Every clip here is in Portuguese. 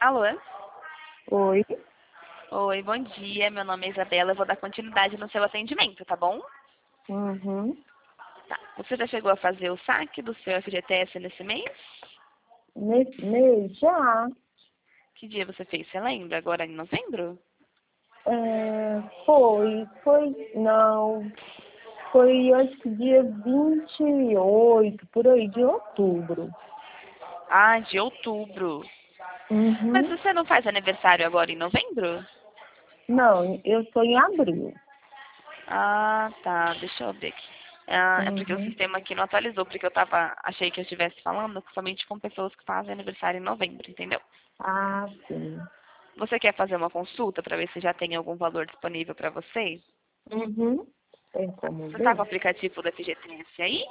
Alô? Oi. Oi, bom dia. Meu nome é Isabela. Eu vou dar continuidade no seu atendimento, tá bom? Uhum. Tá. Você já chegou a fazer o saque do seu FGTS nesse mês? Nesse mês já. Que dia você fez? Você lembra? Agora em novembro? Não. Foi acho que dia 28 por aí, de outubro. Ah, de outubro. Mas Uhum. você não faz aniversário agora em novembro? Não, eu estou em abril. Ah, tá. Deixa eu ver aqui. Ah, é porque o Uhum. sistema aqui não atualizou, porque achei que eu estivesse falando somente com pessoas que fazem aniversário em novembro, entendeu? Ah, sim. Você quer fazer uma consulta para ver se já tem algum valor disponível para você? Uhum. Tem como Você está com o ver? aplicativo do FGTS aí?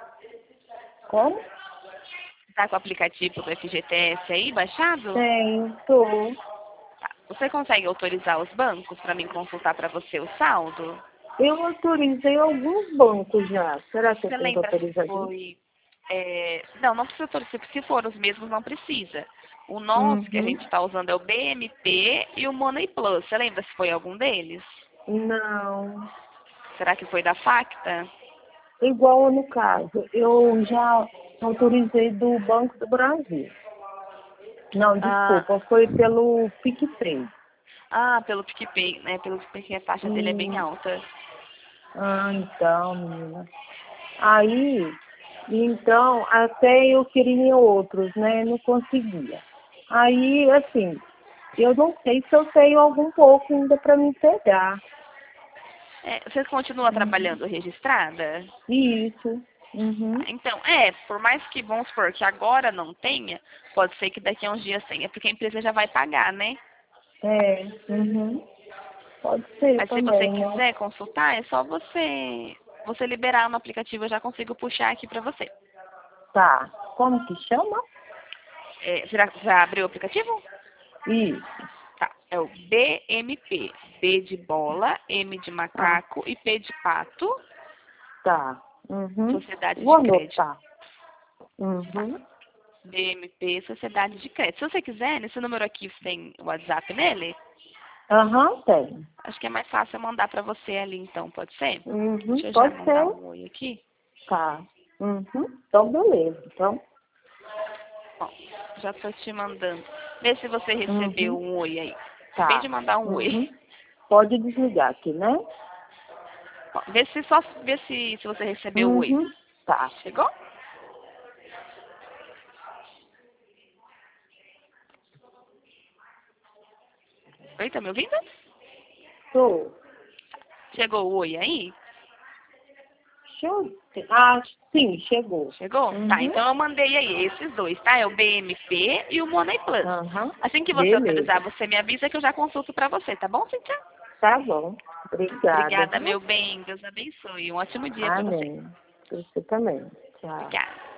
Como? Está com o aplicativo do FGTS aí baixado? Tem, tô. Tá. Você consegue autorizar os bancos para mim consultar para você o saldo? Eu autorizei alguns bancos já. Será que eu Você tenho que lembra se autorizar de novo? foi... Não, não precisa autorizar. Se for os mesmos, não precisa. O nosso que a Uhum. gente está usando é o BMP e o Money Plus. Você lembra se foi algum deles? Não. Será que foi da Facta? Igual no caso, eu já autorizei do Banco do Brasil. Não, Ah, desculpa, foi pelo PicPay. pelo PicPay, né? Pelo PicPay a taxa dele é bem E, alta. então, menina. Aí, então, até eu queria outros, né? Não conseguia. Aí, assim, eu não sei se eu tenho algum pouco ainda para me pegar. Você continua Uhum. trabalhando registrada? Isso. Tá. Uhum. Então, por mais que, vamos supor, que agora não tenha, pode ser que daqui a uns dias tenha, porque a empresa já vai pagar, né? É. Uhum. Pode ser Mas se você também, né? quiser consultar, é só você liberar no aplicativo, eu já consigo puxar aqui pra você. Tá. Como que chama? Já abriu o aplicativo? Isso. Tá. É o BMP. B de bola, M de Ah, macaco e P de pato, tá. Uhum. Sociedade Vou de Crédito. anotar. Uhum. BMP, Sociedade de Crédito. Se você quiser, nesse número aqui, você tem o WhatsApp nele? Aham, tem. Acho que é mais fácil eu mandar pra você ali, então, pode ser? Uhum. Deixa eu já Pode mandar ser. um oi aqui. Tá. Uhum. Então, beleza. Então, Bom, já tô te mandando. Vê se você recebeu uhum. um oi aí. Acabei de Tá. mandar um oi. Uhum. Pode desligar aqui, né? Bom, vê se você recebeu o oi. Uhum. Tá. Chegou? Oi, tá me ouvindo? Tô. Chegou o oi aí? Deixa eu... Ah, sim, chegou. Chegou? Tá, Uhum. então eu mandei aí esses dois, tá? É o BMP e o Money Plus. Aham. Assim que você autorizar, Beleza. você me avisa que eu já consulto pra você, tá bom, Cíntia? Tá bom. Obrigada, Obrigada, viu? meu bem. Deus abençoe. Um ótimo dia pra você. Amém. Você também. Tchau. Obrigada.